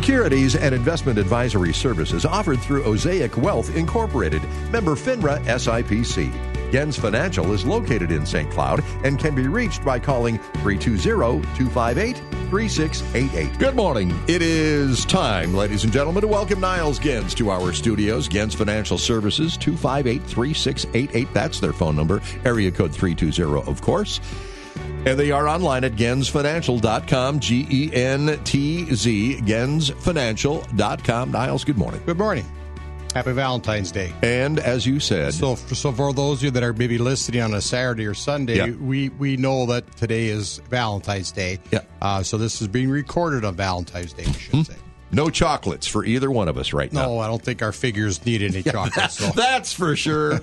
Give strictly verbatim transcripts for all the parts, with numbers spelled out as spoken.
Securities and investment advisory services offered through Osaic Wealth Incorporated, member FINRA S I P C. Gens Financial is located in Saint Cloud and can be reached by calling three two zero, two five eight, three six eight eight. Good morning. It is time, ladies and gentlemen, to welcome Niles Gens to our studios. Gens Financial Services, two five eight, three six eight eight. That's their phone number. Area code three two zero, of course. And they are online at gens financial dot com, G E N T Z, gens financial dot com. Niles, good morning. Good morning. Happy Valentine's Day. And as you said... So for, so for those of you that are maybe listening on a Saturday or Sunday, yeah. we, we know that today is Valentine's Day. Yeah. Uh, so this is being recorded on Valentine's Day, we should hmm. say. No chocolates for either one of us right now. No, I don't think our figures need any chocolates. So. That's for sure.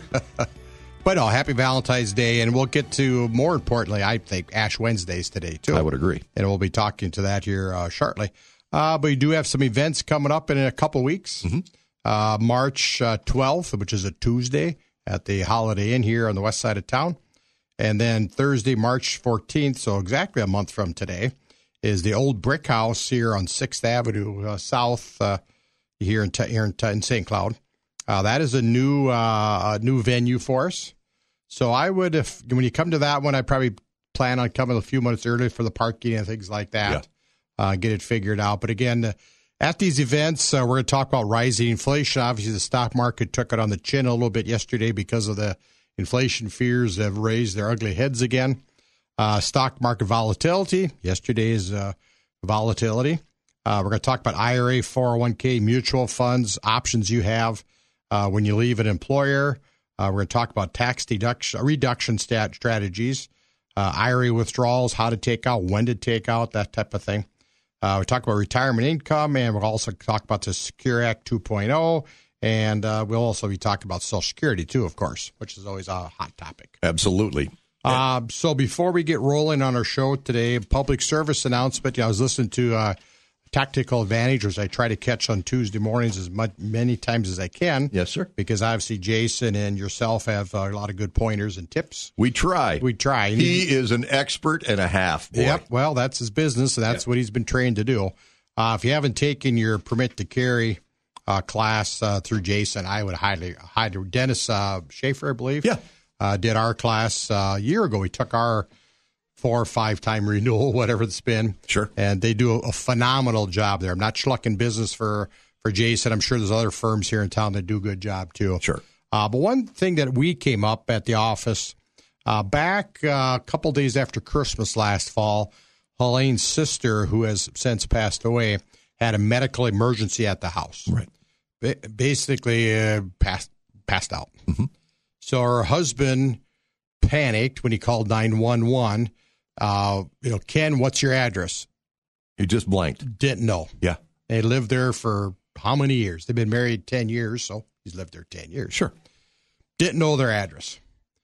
But no, happy Valentine's Day, and we'll get to, more importantly, I think, Ash Wednesdays today, too. I would agree. And we'll be talking to that here uh, shortly. Uh, but we do have some events coming up in a couple weeks. Mm-hmm. Uh, March uh, twelfth, which is a Tuesday, at the Holiday Inn here on the west side of town. And then Thursday, March fourteenth, so exactly a month from today, is the Old Brick House here on sixth Avenue uh, South uh, here in, here in, in Saint Cloud. Uh, that is a new uh, a new venue for us. So I would, if when you come to that one, I probably plan on coming a few minutes early for the parking and things like that, yeah. uh, get it figured out. But again, uh, at these events, uh, we're going to talk about rising inflation. Obviously, the stock market took it on the chin a little bit yesterday because of the inflation fears that have raised their ugly heads again. Uh, stock market volatility, yesterday's uh, volatility. Uh, we're going to talk about I R A, four oh one k, mutual funds, options you have uh, when you leave an employer. Uh, we're going to talk about tax deduction, reduction stat strategies, uh, I R A withdrawals, how to take out, when to take out, that type of thing. Uh, we talk about retirement income, and we'll also talk about the Secure Act two point oh, and uh, we'll also be talking about Social Security, too, of course, which is always a hot topic. Absolutely. Uh, so before we get rolling on our show today, public service announcement. You know, I was listening to uh, Tactical Advantage, which I try to catch on Tuesday mornings as much, many times as I can. Yes, sir. Because obviously Jason and yourself have uh, a lot of good pointers and tips. We try. We try. He is an expert and a half, boy. Yep. Well, that's his business, and that's yep. what he's been trained to do. Uh, if you haven't taken your permit to carry uh, class uh, through Jason, I would highly, highly. Dennis uh, Schaefer, I believe, yeah, uh, did our class uh, a year ago. He took our four or five time renewal, whatever it's been. Sure. And they do a, a phenomenal job there. I'm not schlucking business for, for Jason. I'm sure there's other firms here in town that do a good job, too. Sure. Uh, but one thing that we came up at the office uh, back uh, a couple days after Christmas last fall, Helene's sister, who has since passed away, had a medical emergency at the house. Right. Ba- basically uh, passed, passed out. Mm-hmm. So her husband panicked when he called nine one one. Uh, you know, Ken, what's your address? He just blanked. Didn't know. Yeah. They lived there for how many years? They've been married ten years, so he's lived there ten years. Sure. Didn't know their address.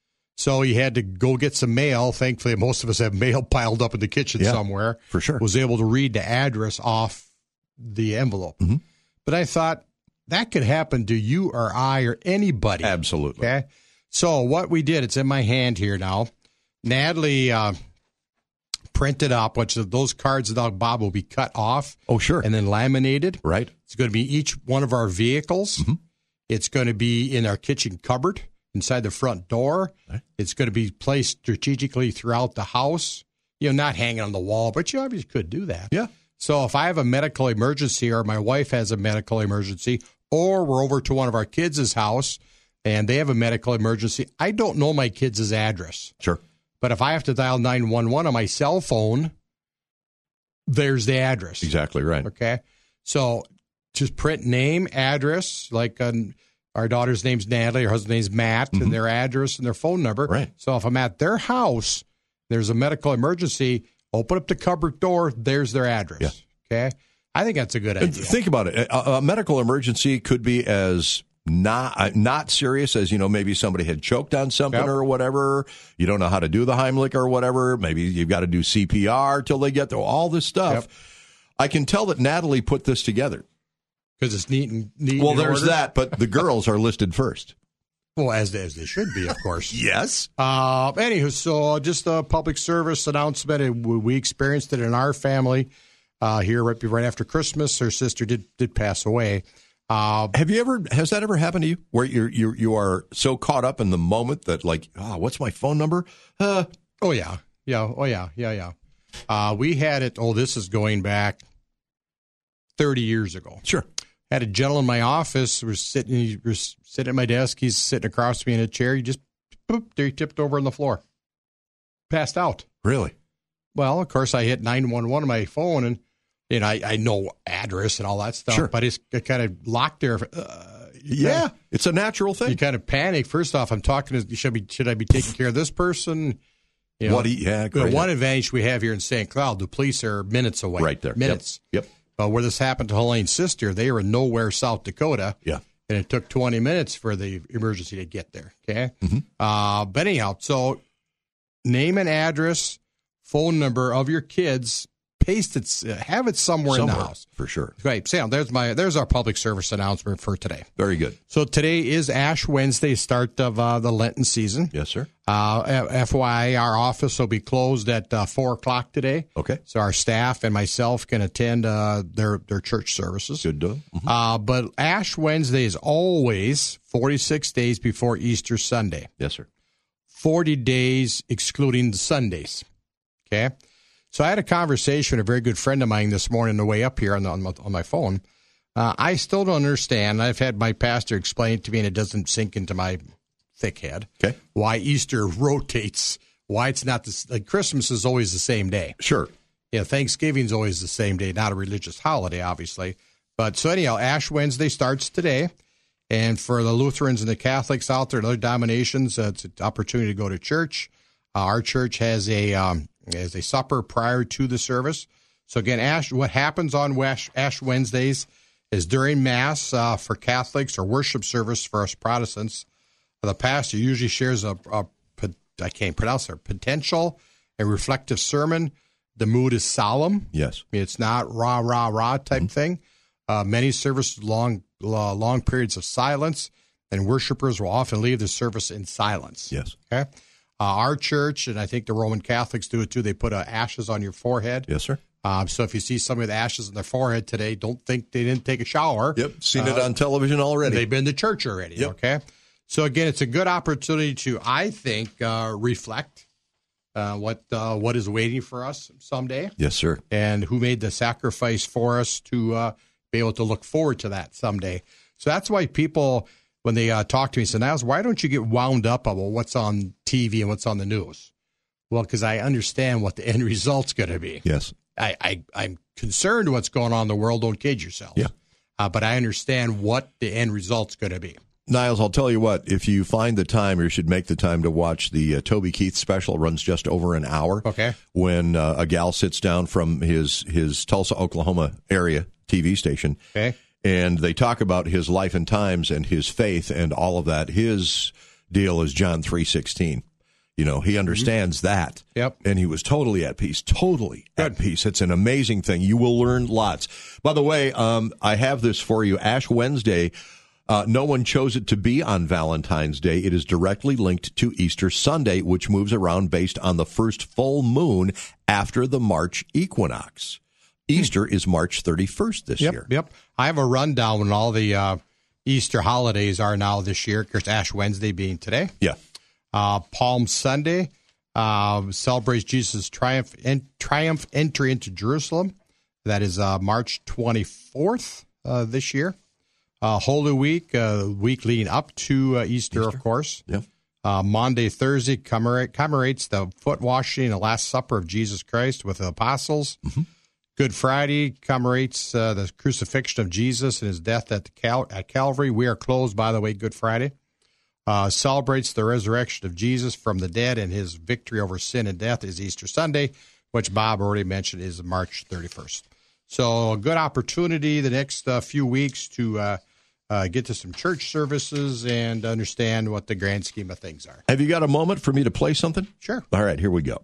So he had to go get some mail. Thankfully, most of us have mail piled up in the kitchen yeah, somewhere. For sure. Was able to read the address off the envelope. Mm-hmm. But I thought that could happen to you or I or anybody. Absolutely. Okay. So what we did, it's in my hand here now. Natalie uh, printed up, which those cards that Bob will be cut off. Oh, sure. And then laminated. Right. It's going to be each one of our vehicles. Mm-hmm. It's going to be in our kitchen cupboard inside the front door. Right. It's going to be placed strategically throughout the house. You know, not hanging on the wall, but you obviously could do that. Yeah. So if I have a medical emergency or my wife has a medical emergency or we're over to one of our kids' house and they have a medical emergency, I don't know my kids' address. Sure. But if I have to dial nine one one on my cell phone, there's the address. Exactly right. Okay. So just print name, address, like um, our daughter's name's Natalie, her husband's name's Matt, mm-hmm. and their address and their phone number. Right. So if I'm at their house, there's a medical emergency, open up the cupboard door, there's their address. Yeah. Okay. I think that's a good idea. Think about it. A, a medical emergency could be as not not serious as, you know, maybe somebody had choked on something yep. or whatever. You don't know how to do the Heimlich or whatever. Maybe you've got to do C P R till they get there. All this stuff. Yep. I can tell that Natalie put this together. Because it's neat and neat. Well, and there's ordered. that, but the girls are listed first. Well, as they, as they should be, of course. Yes. Uh, anywho, so just a public service announcement. We experienced it in our family. uh, here right, right after Christmas. Her sister did did pass away. Uh, Have you ever, has that ever happened to you where you're, you you are so caught up in the moment that like, oh, what's my phone number? Uh, oh, yeah. Yeah. Oh, yeah. Yeah. Yeah. Uh, we had it. Oh, this is going back thirty years ago. Sure. Had a gentleman in my office, was sitting, he was sitting at my desk. He's sitting across from me in a chair. He just, boop, there he tipped over on the floor. Passed out. Really? Well, of course, I hit nine one one on my phone, and you know, I, I know address and all that stuff, sure. but it's kind of locked there. Uh, yeah, kinda, it's a natural thing. You kind of panic. First off, I'm talking to, should, be, should I be taking care of this person? You know, what? You, yeah, the one advantage we have here in Saint Cloud, the police are minutes away. Right there. Minutes. Yep. yep. Uh, where this happened to Helene's sister, they were in nowhere, South Dakota. Yeah. And it took twenty minutes for the emergency to get there. Okay. Mm-hmm. Uh, but anyhow, so name and address, phone number of your kids. Paste it, uh, have it somewhere, somewhere in the house. For sure. Great. Sam, there's my there's our public service announcement for today. Very good. So today is Ash Wednesday, start of uh, the Lenten season. Yes, sir. Uh, F Y I, our office will be closed at uh, four o'clock today. Okay. So our staff and myself can attend uh, their, their church services. Good deal. Mm-hmm. Uh, but Ash Wednesday is always forty-six days before Easter Sunday. Yes, sir. forty days excluding the Sundays. Okay. So I had a conversation with a very good friend of mine this morning on the way up here on, the, on, my, on my phone. Uh, I still don't understand. I've had my pastor explain it to me, and it doesn't sink into my thick head. Okay. Why Easter rotates, why it's not this, like Christmas is always the same day. Sure. Yeah, Thanksgiving's always the same day, not a religious holiday, obviously. But so anyhow, Ash Wednesday starts today. And for the Lutherans and the Catholics out there and other denominations, uh, it's an opportunity to go to church. Uh, our church has a um, has a supper prior to the service. So again, Ash, what happens on Ash, Ash Wednesdays is during Mass uh, for Catholics or worship service for us Protestants, the pastor usually shares a, a I can't pronounce it, potential and reflective sermon. The mood is solemn. Yes. It's not rah, rah, rah type mm-hmm. thing. Uh, many services, long, uh, long periods of silence, and worshipers will often leave the service in silence. Yes. Okay. Uh, our church, and I think the Roman Catholics do it too, they put uh, ashes on your forehead. Yes, sir. Um, so if you see somebody with ashes on their forehead today, don't think they didn't take a shower. Yep. Seen uh, it on television already. They've been to church already. Yep. Okay. So again, it's a good opportunity to, I think, uh, reflect uh, what uh, what is waiting for us someday. Yes, sir. And who made the sacrifice for us to uh, be able to look forward to that someday. So that's why people, when they uh, talk to me, say, Niles, why don't you get wound up about what's on T V and what's on the news? Well, because I understand what the end result's going to be. Yes. I, I, I'm concerned what's going on in the world. Don't kid yourself. Yeah. Uh, but I understand what the end result's going to be. Niles, I'll tell you what, if you find the time, you should make the time to watch the uh, Toby Keith special. It runs just over an hour. Okay. When uh, a gal sits down from his, his Tulsa, Oklahoma area T V station. Okay. And they talk about his life and times and his faith and all of that. His deal is John three sixteen. You know, he understands mm-hmm. that. Yep. And he was totally at peace, totally Good. at peace. It's an amazing thing. You will learn lots. By the way, um, I have this for you. Ash Wednesday. Uh, no one chose it to be on Valentine's Day. It is directly linked to Easter Sunday, which moves around based on the first full moon after the March equinox. Easter hmm. is March thirty-first this yep, year. Yep. I have a rundown on all the uh, Easter holidays are now this year. Of course, Ash Wednesday being today. Yeah. Uh, Palm Sunday uh, celebrates Jesus' triumph en- triumph entry into Jerusalem. That is uh, March twenty-fourth uh, this year. Uh, Holy Week, uh, week leading up to uh, Easter, Easter, of course. Yeah. Uh, Monday, Thursday commemorate, commemorates the foot washing and the Last Supper of Jesus Christ with the apostles. Mm-hmm. Good Friday commemorates uh, the crucifixion of Jesus and his death at the Cal- at Calvary. We are closed, by the way, Good Friday. Uh, celebrates the resurrection of Jesus from the dead and his victory over sin and death is Easter Sunday, which Bob already mentioned is March thirty-first. So a good opportunity the next uh, few weeks to uh, uh, get to some church services and understand what the grand scheme of things are. Have you got a moment for me to play something? Sure. All right, here we go.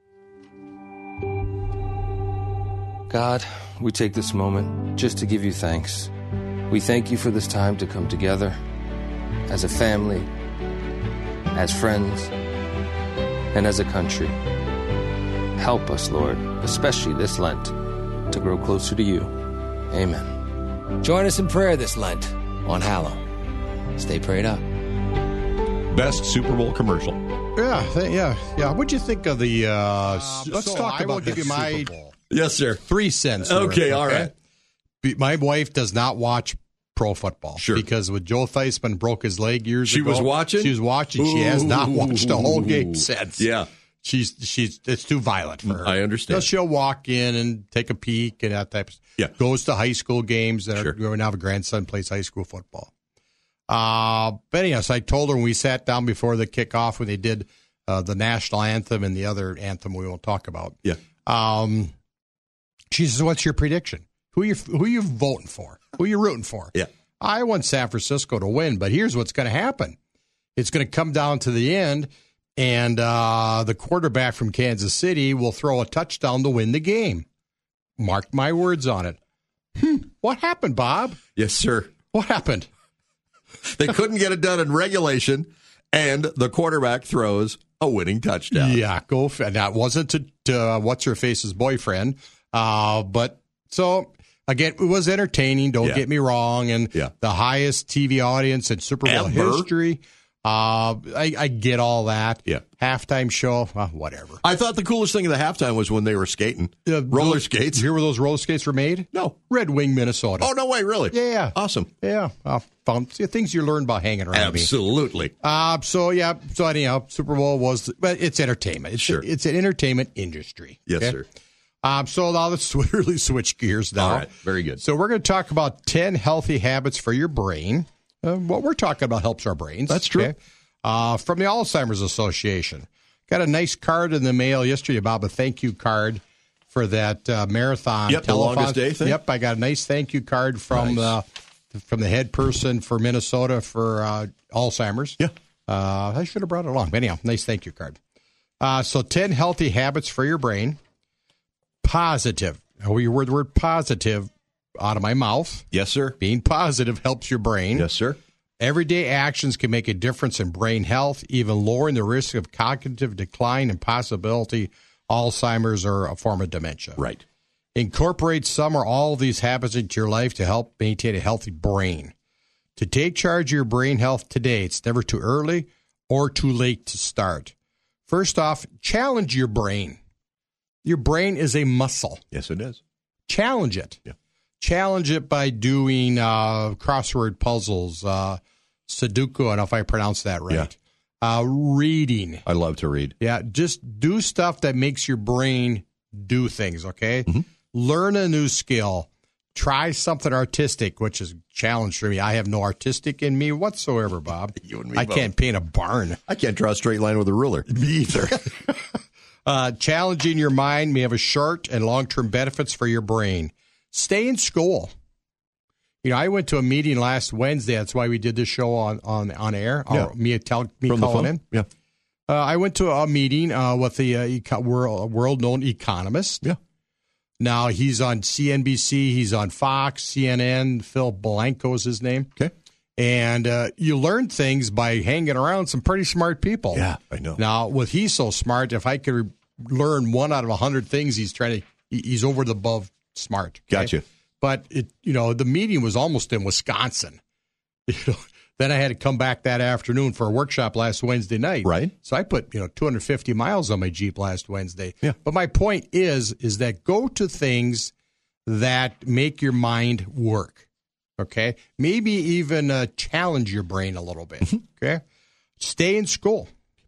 God, we take this moment just to give you thanks. We thank you for this time to come together as a family, as friends, and as a country. Help us, Lord, especially this Lent, to grow closer to you. Amen. Join us in prayer this Lent on Hallow. Stay prayed up. Best Super Bowl commercial. Yeah, th- yeah, yeah. What'd you think of the? Uh, uh, let's so talk I about will give the you my Super Bowl. Yes, sir. Three cents. Okay, worth, all right. Be- My wife does not watch pro football. Sure. Because when Joe Theismann broke his leg years She ago. was watching? She was watching. She has not watched the whole game since. Yeah. She's she's it's too violent for her. I understand. So she'll walk in and take a peek and that type of stuff. Yeah. Goes to high school games. That Sure. are, we now have a grandson plays high school football. Uh, but anyhow, so I told her when we sat down before the kickoff when they did uh, the national anthem and the other anthem we won't talk about. Yeah. Um, she says, "What's your prediction? Who you who you voting for? Who you rooting for?" Yeah. I want San Francisco to win, but here's what's going to happen. It's going to come down to the end, and uh, the quarterback from Kansas City will throw a touchdown to win the game. Mark my words on it. Hmm. What happened, Bob? Yes, sir. What happened? They couldn't get it done in regulation, and the quarterback throws a winning touchdown. Yeah, go. F- that wasn't to, to uh, what's her face's boyfriend, uh, but so again, it was entertaining. Don't Yeah. get me wrong, and Yeah. the highest T V audience in Super Bowl Ever. history. Uh, I, I get all that. Yeah. Halftime show, well, whatever. I thought the coolest thing of the halftime was when they were skating. Uh, roller those- skates. You hear where those roller skates were made? No. Red Wing, Minnesota. Oh, no way, really? Yeah. Awesome. Yeah. Uh, fun. See, things you learn by hanging around me. Absolutely. Uh, so, yeah. So, anyhow, Super Bowl was, but it's entertainment. It's, Sure. it's an entertainment industry. Yes, okay? sir. Um, so now let's really switch gears now. All right. Very good. So we're going to talk about ten healthy habits for your brain. Uh, what we're talking about helps our brains. That's true. Uh, from the Alzheimer's Association. Got a nice card in the mail yesterday, Bob, a thank you card for that uh, marathon. Yep, the telethon. longest day thing. Yep, I got a nice thank you card from Nice. the from the head person for Minnesota for uh, Alzheimer's. Yeah. Uh, I should have brought it along. But anyhow, nice thank you card. Uh, so ten healthy habits for your brain. Positive. Oh, you word the word positive out of my mouth. Yes, sir. Being positive helps your brain. Yes, sir. Everyday actions can make a difference in brain health, even lowering the risk of cognitive decline and possibility Alzheimer's or a form of dementia. Right. Incorporate some or all of these habits into your life to help maintain a healthy brain. To take charge of your brain health today, it's never too early or too late to start. First off, challenge your brain. Your brain is a muscle. Yes, it is. Challenge it. Yeah. Challenge it by doing uh, crossword puzzles, uh, Sudoku, I don't know if I pronounced that right. Yeah. Uh, reading. I love to read. Yeah, just do stuff that makes your brain do things, okay? Mm-hmm. Learn a new skill. Try something artistic, which is a challenge for me. I have no artistic in me whatsoever, Bob. You and me I both. can't paint a barn. I can't draw a straight line with a ruler. Me either. uh, challenging your mind may have a short and long-term benefits for your brain. Stay in school. You know, I went to a meeting last Wednesday. That's why we did this show on on, on air. Yeah. Or me, tell, me From the calling phone? in. Yeah. Uh, I went to a meeting uh, with the uh, eco- world, world-known economist. Yeah. Now, he's on C N B C. He's on Fox, C N N. Phil Blanco is his name. Okay. And uh, you learn things by hanging around some pretty smart people. Yeah, I know. Now, with he's so smart, if I could re- learn one out of a hundred things, he's trying to, he- he's over the above smart. okay? Gotcha. But, it, you know, the meeting was almost in Wisconsin. You know, then I had to come back that afternoon for a workshop last Wednesday night. Right. So I put, you know, two hundred fifty miles on my Jeep last Wednesday. Yeah. But my point is, is that go to things that make your mind work. Okay. Maybe even uh, challenge your brain a little bit. Okay. Stay in school.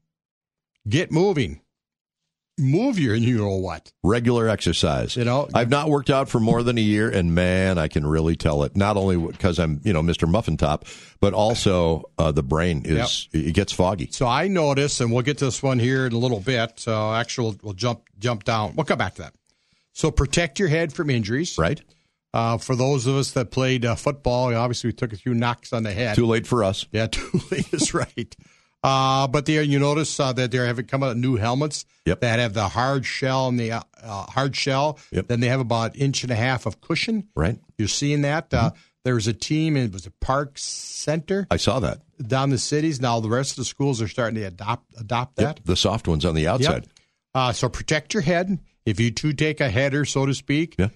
Get moving. Move your, you know what? Regular exercise. You know, I've not worked out for more than a year, and man, I can really tell it. Not only because I'm, you know, Mister Muffin Top, but also uh, the brain is it gets foggy. So I notice, and we'll get to this one here in a little bit. So actually, we'll, we'll jump jump down. We'll come back to that. So protect your head from injuries. Right. Uh, for those of us that played uh, football, obviously we took a few knocks on the head. Too late for us. Yeah, too late is right. Uh, but there, you notice uh, that there have come out new helmets Yep. that have the hard shell and the uh, uh, hard shell. Yep. Then they have about inch and a half of cushion. Right. You're seeing that. Mm-hmm. Uh, there was a team, and it was a Park Center I saw that. down the cities. Now the rest of the schools are starting to adopt adopt that. Yep. The soft ones on the outside. Yep. Uh, so protect your head. If you do take a header, so to speak, Yeah.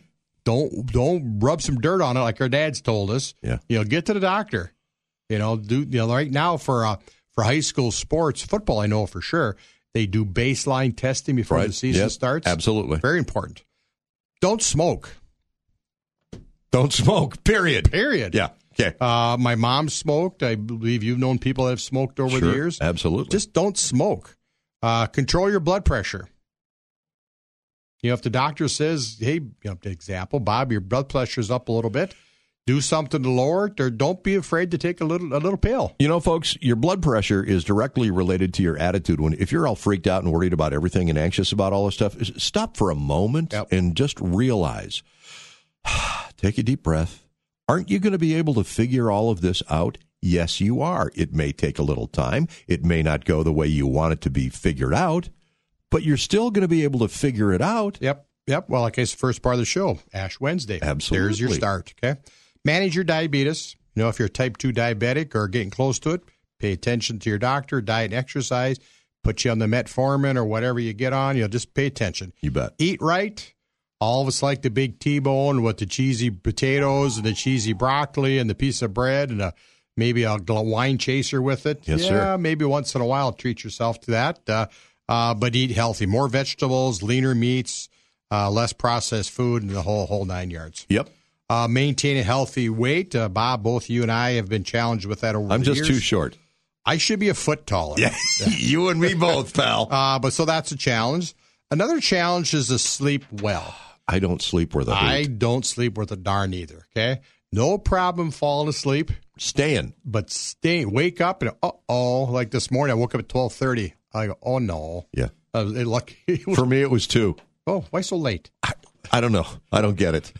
don't don't rub some dirt on it like our dads told us. Yeah. You know, get to the doctor. You know, do you know right now for uh, for high school sports, football, I know for sure, they do baseline testing before Right. the season Yep. starts. Absolutely. Very important. Don't smoke. Don't smoke, period. Period. Yeah. Okay. Uh, my mom smoked. I believe you've known people that have smoked over Sure. the years. Absolutely. Just don't smoke. Uh, control your blood pressure. You know, if the doctor says, hey, you know, example, Bob, your blood pressure's up a little bit, do something to lower it, or don't be afraid to take a little a little pill. You know, folks, your blood pressure is directly related to your attitude. When if you're all freaked out and worried about everything and anxious about all this stuff, stop for a moment Yep. and just realize, take a deep breath. Aren't you going to be able to figure all of this out? Yes, you are. It may take a little time. It may not go the way you want it to be figured out, but you're still going to be able to figure it out. Yep, yep. Well, like I said, first part of the show, Ash Wednesday. Absolutely. There's your start, okay? Manage your diabetes. You know, if you're type two diabetic or getting close to it, pay attention to your doctor, diet and exercise, put you on the metformin or whatever you get on. You know, just pay attention. You bet. Eat right. All of us like the big T-bone with the cheesy potatoes and the cheesy broccoli and the piece of bread and a, maybe a wine chaser with it. Yes, yeah, sir. Maybe once in a while treat yourself to that. Uh, uh, but eat healthy. More vegetables, leaner meats, uh, less processed food, and the whole whole nine yards. Yep. Uh, maintain a healthy weight. Uh, Bob, both you and I have been challenged with that over I'm the just years. too short. I should be a foot taller. Yeah, you and me both, pal. Uh, but so that's a challenge. Another challenge is to sleep well. I don't sleep where the I hoot. don't sleep worth a darn either. Okay, no problem falling asleep, Staying. but stay wake up and uh oh, like this morning I woke up at twelve thirty. I go, oh no, Yeah. I was, it, lucky, it was, For me, it was two. oh, why so late? I, I don't know. I don't get it.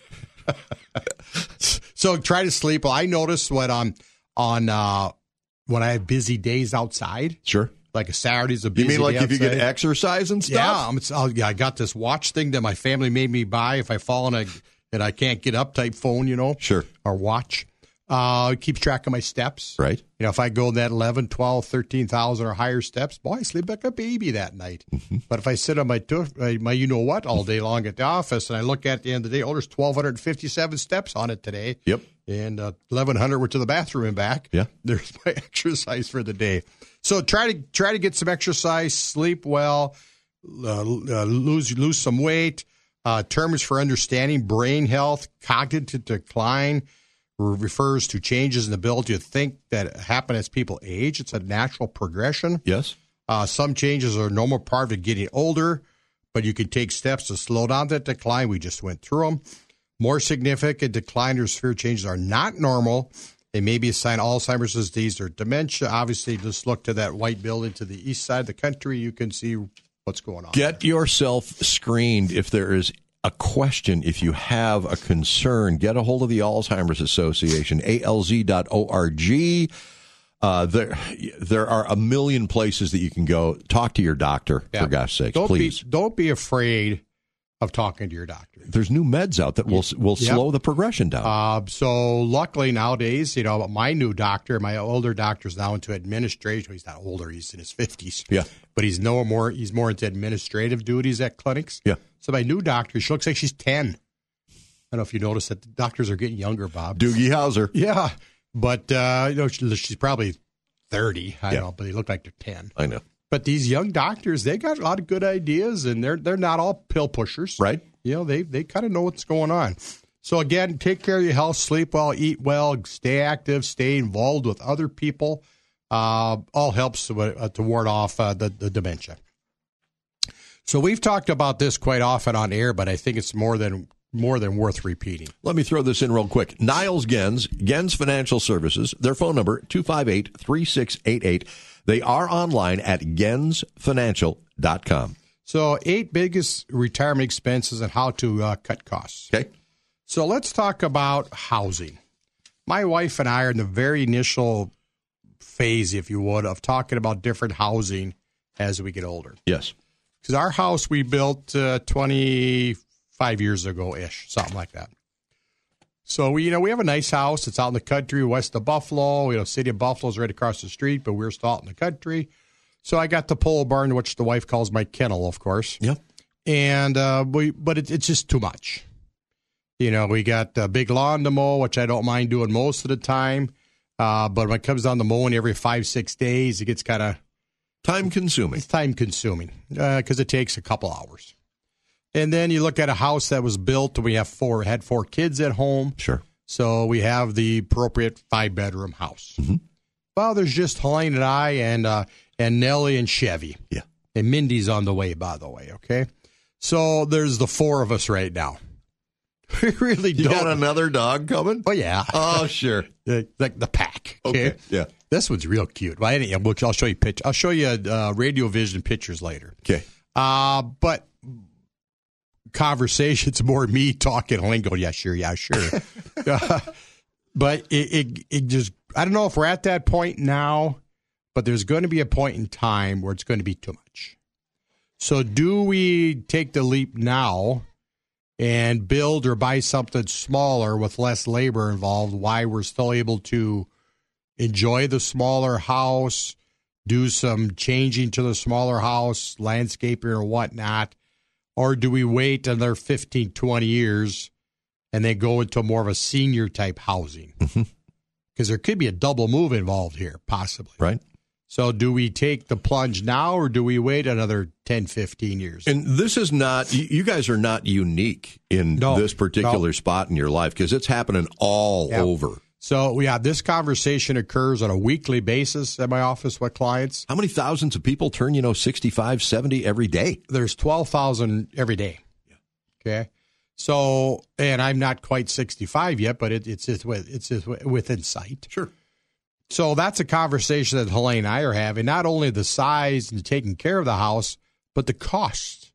So try to sleep. Well, I notice when I'm on uh, when I have busy days outside, Sure. like a Saturday's a busy You mean like day if you get outside. exercise and stuff? Yeah, I'm, I'll, yeah, I got this watch thing that my family made me buy if I fall on a and I can't get up type phone, you know, Sure. or watch. Uh, it keeps track of my steps. Right. You know, if I go that eleven, twelve, thirteen thousand or higher steps, boy, I sleep like a baby that night. Mm-hmm. But if I sit on my, tooth, my you know what all day long at the office and I look at the end of the day, oh, there's twelve fifty-seven steps on it today. Yep. And uh, eleven hundred were to the bathroom and back. Yeah. There's my exercise for the day. So try to try to get some exercise, sleep well, uh, uh, lose lose some weight. Uh, terms for understanding brain health, cognitive decline refers to changes in the ability to think that happen as people age. It's a natural progression. Yes. Uh, some changes are a normal part of getting older, but you can take steps to slow down that decline. We just went through them. More significant decline or severe changes are not normal. They may be a sign of Alzheimer's disease or dementia. Obviously, just look to that white building to the east side of the country. You can see what's going on. Get yourself screened if there is a question, if you have a concern. Get a hold of the Alzheimer's Association, A L Z dot org. Uh, there, there are a million places that you can go. Talk to your doctor, Yeah. for gosh sakes, don't please. Be, don't be afraid of talking to your doctor. There's new meds out that will will Yep. slow the progression down. Uh, so luckily nowadays, you know, my new doctor, my older doctor's now into administration. He's not older; he's in his fifties. Yeah. but he's no more. He's more into administrative duties at clinics. Yeah. So my new doctor, she looks like she's ten. I don't know if you noticed that the doctors are getting younger, Bob. Doogie Howser. Yeah, but uh, you know, she, she's probably thirty. I Yeah. don't know, but they look like they're ten. I know. But these young doctors, they got a lot of good ideas, and they're they're not all pill pushers, Right. You know, they they kind of know what's going on. So again, take care of your health, sleep well, eat well, stay active, stay involved with other people. Uh, all helps to, uh, to ward off uh, the the dementia. So we've talked about this quite often on air, but I think it's more than more than worth repeating. Let me throw this in real quick. Niles Gens, Gens Financial Services, their phone number, two five eight, three six eight eight. They are online at gens financial dot com. So eight biggest retirement expenses and how to uh, cut costs. Okay. So let's talk about housing. My wife and I are in the very initial phase, if you would, of talking about different housing as we get older. Yes. Because our house we built uh, twenty-five years ago-ish, something like that. So, we, you know, we have a nice house. It's out in the country, west of Buffalo. You know, city of Buffalo's right across the street, but we're still out in the country. So I got the pole barn, which the wife calls my kennel, of course. Yep. And uh, we, but it, it's just too much. You know, we got a big lawn to mow, which I don't mind doing most of the time. Uh, but when it comes down to mowing every five, six days, it gets kind of time consuming. It's time consuming because uh, it takes a couple hours. And then you look at a house that was built. We have four had four kids at home. Sure. So we have the appropriate five bedroom house. Mm-hmm. Well, there's just Helene and I and uh, and Nellie and Chevy. Yeah. And Mindy's on the way, by the way. Okay. So there's the four of us right now. We really you don't. got another dog coming? Oh, yeah. Oh, sure. Like the pack. Okay? Okay. Yeah. This one's real cute. Well, anyway, I'll show you pictures. I'll show you uh, Radio Vision pictures later. Okay. Uh, but conversation's more me talking. Helene going, yeah, sure, yeah, sure. uh, but it, it, it just, I don't know if we're at that point now, but there's going to be a point in time where it's going to be too much. So do we take the leap now and build or buy something smaller with less labor involved, why we're still able to enjoy the smaller house, do some changing to the smaller house, landscaping or whatnot, or do we wait another fifteen, twenty years and then go into more of a senior type housing? Because mm-hmm. there could be a double move involved here, possibly. Right. So do we take the plunge now or do we wait another ten, fifteen years? And this is not, you guys are not unique in no, this particular no. spot in your life because it's happening all yeah. over. So, yeah, this conversation occurs on a weekly basis at my office with clients. How many thousands of people turn, you know, sixty-five, seventy every day? There's twelve thousand every day. Yeah. Okay. So, and I'm not quite sixty-five yet, but it, it's, it's, it's, it's within sight. Sure. So that's a conversation that Helene and I are having, not only the size and taking care of the house, but the cost.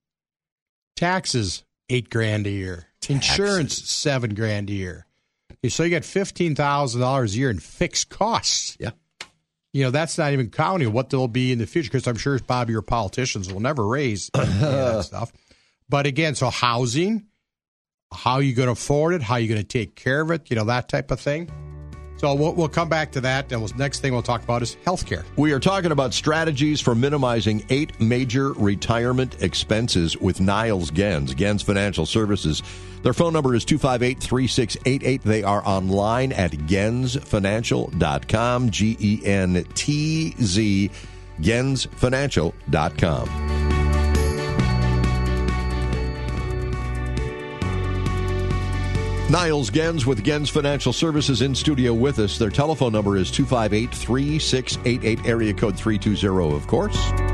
Taxes, eight grand a year. Taxes. Insurance, seven grand a year. So you got fifteen thousand dollars a year in fixed costs. Yeah. You know, that's not even counting what they'll be in the future, because I'm sure, Bob, your politicians will never raise any of that stuff. But again, so housing, how are you going to afford it? How are you going to take care of it? You know, that type of thing. So we'll, we'll come back to that. And the next thing we'll talk about is healthcare. We are talking about strategies for minimizing eight major retirement expenses with Niles Gens, Gens Financial Services. Their phone number is two five eight, three six eight eight. They are online at gens financial dot com, G E N T Z, gens financial dot com. Niles Gens with Gens Financial Services in studio with us. Their telephone number is two five eight, three six eight eight, area code three two zero, of course.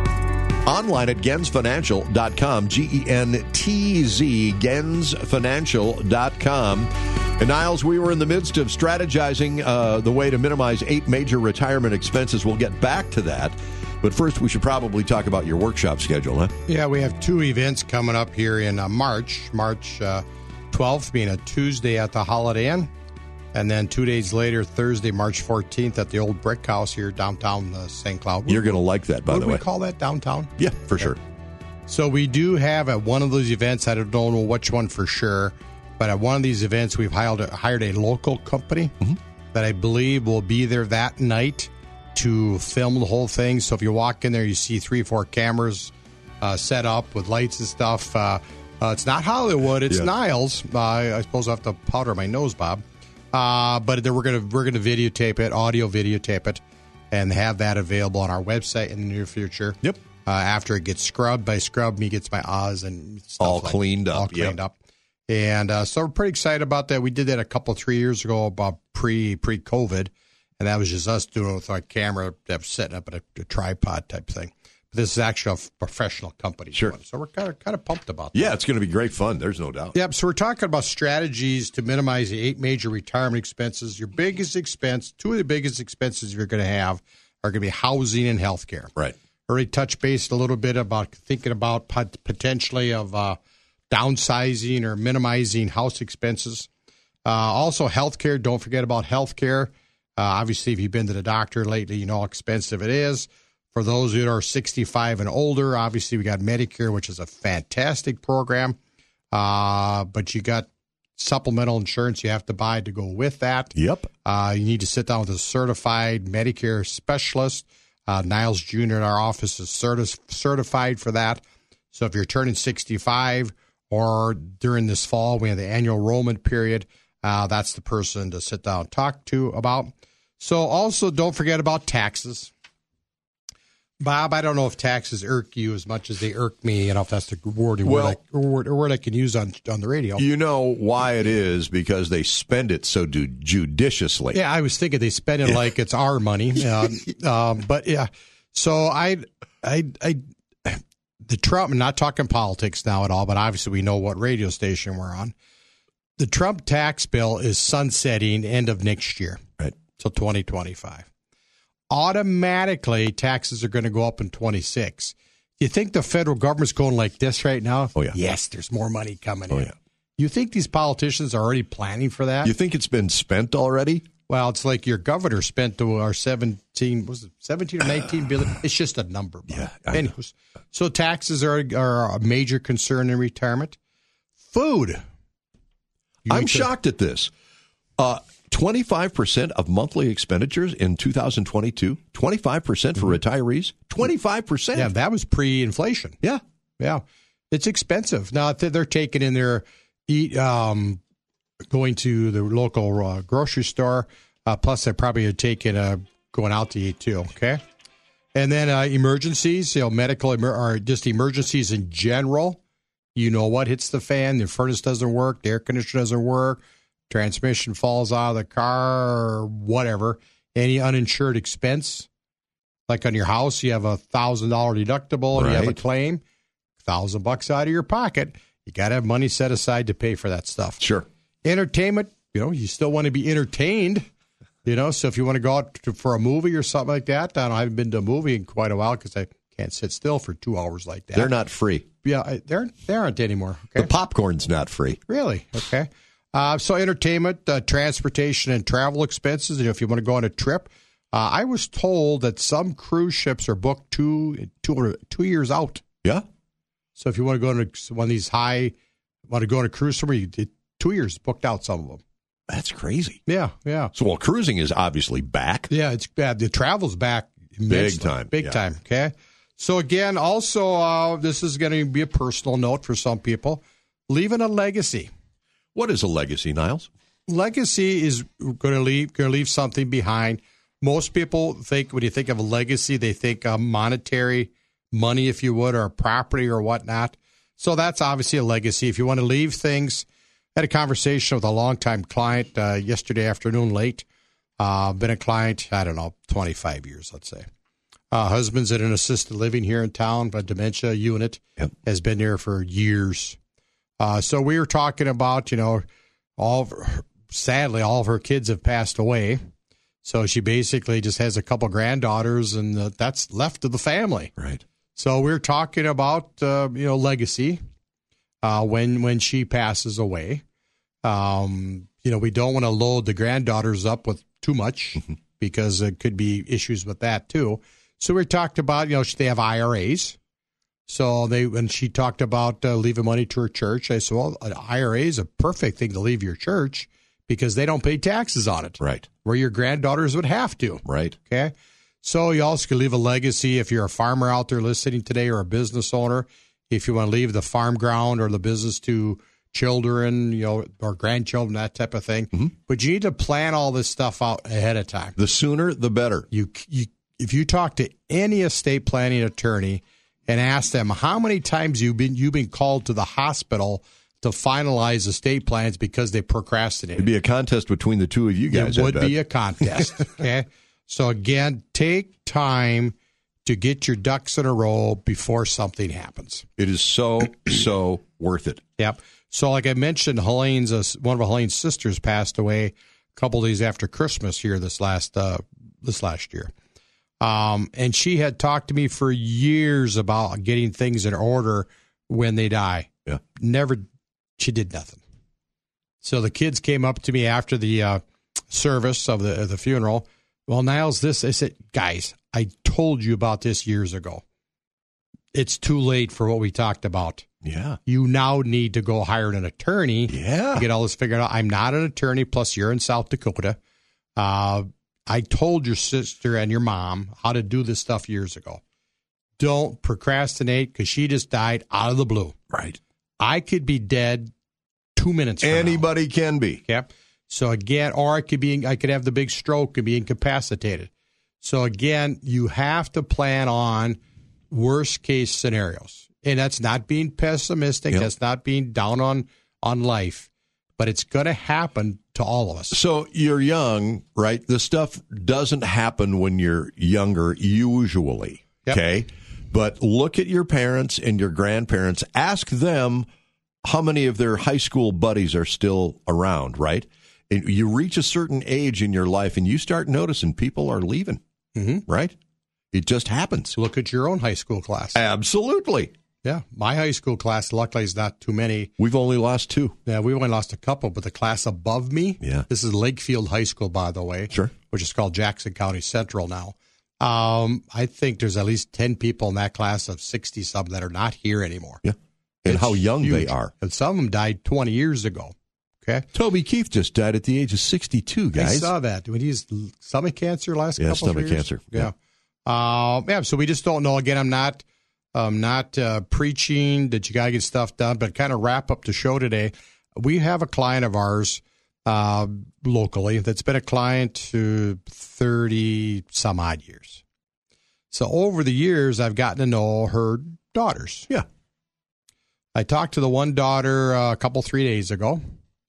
Online at gens financial dot com, G E N T Z, gens financial dot com. And Niles, we were in the midst of strategizing uh, the way to minimize eight major retirement expenses. We'll get back to that. But first, we should probably talk about your workshop schedule, huh? Yeah, we have two events coming up here in uh, March. March uh, twelfth being a Tuesday at the Holiday Inn. And then two days later, Thursday, March fourteenth, at the Old Brick House here downtown uh, Saint Cloud. You're going to like that, by what the do way. we call that, downtown? Yeah, for yeah. sure. So we do have at one of those events, I don't know which one for sure, but at one of these events, we've hired a, hired a local company mm-hmm. that I believe will be there that night to film the whole thing. So if you walk in there, you see three, four cameras uh, set up with lights and stuff. Uh, uh, it's not Hollywood, it's yeah. Niles. Uh, I suppose I have to powder my nose, Bob. Uh, but then we're gonna we're gonna videotape it, audio videotape it, and have that available on our website in the near future. Yep. Uh, after it gets scrubbed, by scrub me gets my Oz and stuff all like cleaned up, all cleaned yep. up. And uh, so we're pretty excited about that. We did that a couple three years ago, about pre pre COVID, and that was just us doing it with our camera that was setting up at a, a tripod type thing. But this is actually a professional company. Sure. Doing it. So we're kind of kind of pumped about that. Yeah, it's going to be great fun. There's no doubt. Yep. So we're talking about strategies to minimize the eight major retirement expenses. Your biggest expense, two of the biggest expenses you're going to have are going to be housing and healthcare. Right. Already touched base a little bit about thinking about pot- potentially of uh, downsizing or minimizing house expenses. Uh, also, healthcare. Don't forget about healthcare. Uh, obviously, if you've been to the doctor lately, you know how expensive it is. For those who are sixty-five and older, obviously we got Medicare, which is a fantastic program. Uh, but you got supplemental insurance you have to buy to go with that. Yep. Uh, you need to sit down with a certified Medicare specialist. Uh, Niles Junior in our office is certi- certified for that. So if you're turning sixty-five or during this fall, we have the annual enrollment period. Uh, that's the person to sit down and talk to about. So also don't forget about taxes. Bob, I don't know if taxes irk you as much as they irk me. I don't know if that's the word, Well, word, I, word, word I can use on on the radio. You know why it is, because they spend it so do judiciously. Yeah, I was thinking they spend it like it's our money. Uh, um, but yeah, so I, I, I, the Trump, I'm not talking politics now at all, but obviously we know what radio station we're on. The Trump tax bill is sunsetting end of next year. Right. Till twenty twenty-five. Automatically, taxes are going to go up in twenty-six. You think the federal government's going like this right now? Oh, yeah. Yes, there's more money coming Oh, in. yeah. You think these politicians are already planning for that? You think it's been spent already? Well, it's like your governor spent to our seventeen, was it seventeen or nineteen billion? It's just a number. Bob. Yeah, I Anyways, so taxes are, are a major concern in retirement. Food. You I'm need to- shocked at this. Uh, twenty-five percent of monthly expenditures in two thousand twenty-two, twenty-five percent for retirees, twenty-five percent. Yeah, that was pre-inflation. Yeah. Yeah, it's expensive. Now if they're taking in their eat, um, going to the local uh, grocery store. Uh, plus, they're probably taking uh, going out to eat too. Okay, and then uh, emergencies, you know, medical emer- or just emergencies in general. You know what hits the fan? The furnace doesn't work. The air conditioner doesn't work. Transmission falls out of the car, or whatever. Any uninsured expense, like on your house, you have a thousand dollar deductible and you have a Right. claim. Thousand bucks out of your pocket. You got to have money set aside to pay for that stuff. Sure. Entertainment, you know, you still want to be entertained, you know. So if you want to go out to, for a movie or something like that, I, don't, I haven't been to a movie in quite a while because I can't sit still for two hours like that. They're not free. Yeah, I- they're they aren't anymore. Okay, The popcorn's not free. really? Okay. Uh, so entertainment, uh, transportation, and travel expenses. You know, if you want to go on a trip, uh, I was told that some cruise ships are booked two two two years out. Yeah. So if you want to go on a, one of these high, want to go on a cruise somewhere, you did two years booked out some of them. That's crazy. Yeah, yeah. So, well, cruising is obviously back. Yeah, it's bad. The travel's back immensely. time, Big yeah. time, okay? So, again, also, uh, this is going to be a personal note for some people. Leaving a legacy. What is a legacy, Niles? Legacy is going to leave going to leave something behind. Most people think, when you think of a legacy, they think of monetary money, if you would, or property or whatnot. So that's obviously a legacy. If you want to leave things, I had a conversation with a longtime client uh, yesterday afternoon late. Uh, been a client, I don't know, twenty-five years, let's say. Uh, husband's in an assisted living here in town, a dementia unit, Yep. has been there for years. Uh, so we were talking about, you know, all of her, sadly, all of her kids have passed away. So she basically just has a couple granddaughters, and uh, that's left of the family. Right. So we're talking about, uh, you know, legacy uh, when when she passes away. Um, you know, we don't want to load the granddaughters up with too much because there could be issues with that too. So we talked about, you know, they have I R As. So they, when she talked about uh, leaving money to her church, I said, well, an I R A is a perfect thing to leave your church because they don't pay taxes on it. Right. Where your granddaughters would have to. Right. Okay. So you also can leave a legacy if you're a farmer out there listening today or a business owner. If you want to leave the farm ground or the business to children, you know, or grandchildren, that type of thing. Mm-hmm. But you need to plan all this stuff out ahead of time. The sooner, the better. You, you, if you talk to any estate planning attorney and ask them how many times you've been you've been called to the hospital to finalize estate plans because they procrastinated. It'd be a contest between the two of you guys. It I would bet. be a contest. Okay. So again, take time to get your ducks in a row before something happens. It is so, so worth it. Yep. So like I mentioned, Helene's uh, one of Helene's sisters passed away a couple days after Christmas here this last uh, this last year. Um, and she had talked to me for years about getting things in order when they die. Yeah. Never, she did nothing. So the kids came up to me after the uh, service of the of the funeral. Well, Niles, this, I said, guys, I told you about this years ago. It's too late for what we talked about. Yeah. You now need to go hire an attorney Yeah. to get all this figured out. I'm not an attorney, plus you're in South Dakota. Uh, I told your sister and your mom how to do this stuff years ago. Don't procrastinate because she just died out of the blue. Right. I could be dead two minutes from Anybody now. can be. Okay. So again, or I could be, I could have the big stroke and be incapacitated. So again, you have to plan on worst case scenarios. And that's not being pessimistic. Yep. That's not being down on, on life, but it's going to happen to all of us. So you're young, right? This stuff doesn't happen when you're younger, usually. Yep. Okay. But look at your parents and your grandparents. Ask them how many of their high school buddies are still around, right? And you reach a certain age in your life and you start noticing people are leaving, Mm-hmm. right? It just happens. Look at your own high school class. Absolutely. Yeah. My high school class, luckily, is not too many. We've only lost two. Yeah, we only lost a couple, but the class above me, Yeah. this is Lakefield High School, by the way, Sure. which is called Jackson County Central now. Um, I think there's at least ten people in that class of sixty-some that are not here anymore. Yeah. And It's how young huge. they are. And some of them died twenty years ago. Okay. Toby Keith just died at the age of sixty-two, guys. I saw that. When he's stomach cancer last Yeah, couple of stomach years. cancer. Yeah. Uh, yeah. So we just don't know. Again, I'm not, um, not uh, preaching that you got to get stuff done, but kind of wrap up the show today. We have a client of ours uh, locally that's been a client to thirty some odd years. So over the years, I've gotten to know her daughters. Yeah. I talked to the one daughter uh, a couple, three days ago.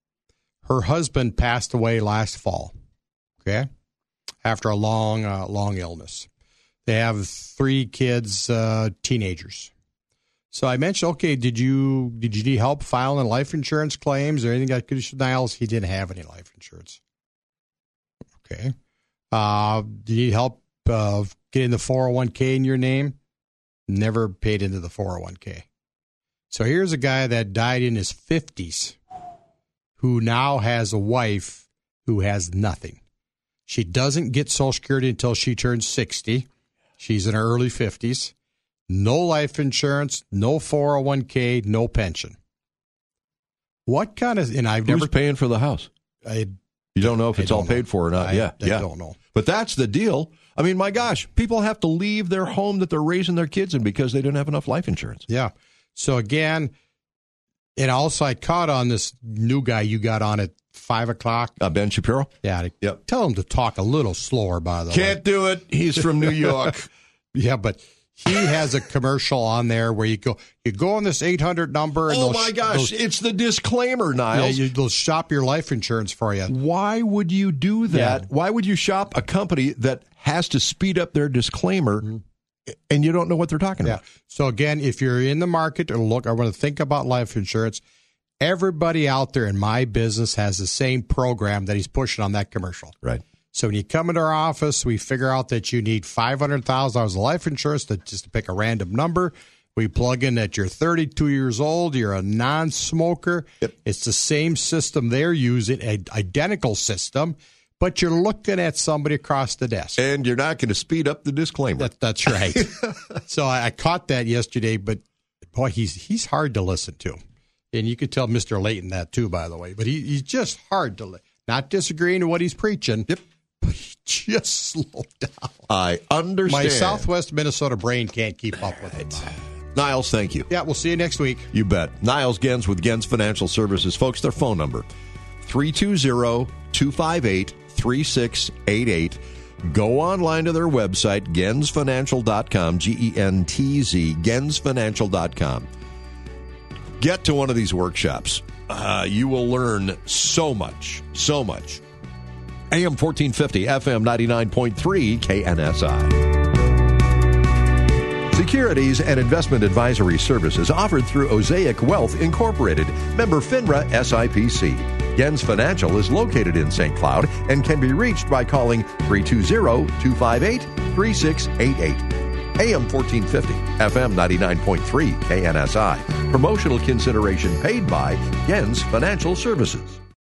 Her husband passed away last fall, okay, after a long, uh, long illness. They have three kids, uh, teenagers. So I mentioned, okay, did you did you need help filing life insurance claims or anything like that? Niles, he didn't have any life insurance. Okay. Uh, do you need help uh, getting the four oh one k in your name? Never paid into the four oh one k. So here's a guy that died in his fifties who now has a wife who has nothing. She doesn't get Social Security until she turns sixty. She's in her early fifties. No life insurance, no four oh one k, no pension. What kind of, and I've Who's never, paying for the house? I, You don't know if I it's don't all know. paid for or not. I, yeah, I yeah. don't know. But that's the deal. I mean, my gosh, people have to leave their home that they're raising their kids in because they don't have enough life insurance. Yeah. So again, and also I caught on this new guy you got on at five o'clock. Uh, Ben Shapiro? Yeah. Yep. Tell him to talk a little slower, by the way. Can't do it. He's from New York. Yeah, but he has a commercial on there where you go, you go on this eight hundred number. And Oh, they'll my sh- gosh. they'll- It's the disclaimer, Yeah, Niles. you, they'll shop your life insurance for you. Why would you do that? Yeah. Why would you shop a company that has to speed up their disclaimer and you don't know what they're talking Yeah. about? So again, if you're in the market or look, I want to think about life insurance. Everybody out there in my business has the same program that he's pushing on that commercial. Right. So when you come into our office, we figure out that you need five hundred thousand dollars of life insurance, to just to pick a random number. We plug in that you're thirty-two years old, you're a non-smoker. Yep. It's the same system they're using, an identical system, but you're looking at somebody across the desk. And you're not going to speed up the disclaimer. That, that's right. So I, I caught that yesterday, but boy, he's he's hard to listen to. And you could tell Mister Layton that too, by the way. But he, he's just hard to listen. Not disagreeing to what he's preaching. Yep. But he just slow down. I understand. My Southwest Minnesota brain can't keep up with it. Niles, thank you. Yeah, we'll see you next week. You bet. Niles Gens with Gens Financial Services. Folks, their phone number, three two zero, two five eight, three six eight eight. Go online to their website, gens financial dot com, G E N T Z, gens financial dot com. Get to one of these workshops. Uh, you will learn so much, so much. A M fourteen fifty, F M ninety-nine point three, K N S I. Securities and investment advisory services offered through Osaic Wealth Incorporated, member FINRA S I P C. Gens Financial is located in Saint Cloud and can be reached by calling three two zero, two five eight, three six eight eight. A M fourteen fifty, F M ninety-nine point three, K N S I. Promotional consideration paid by Gens Financial Services.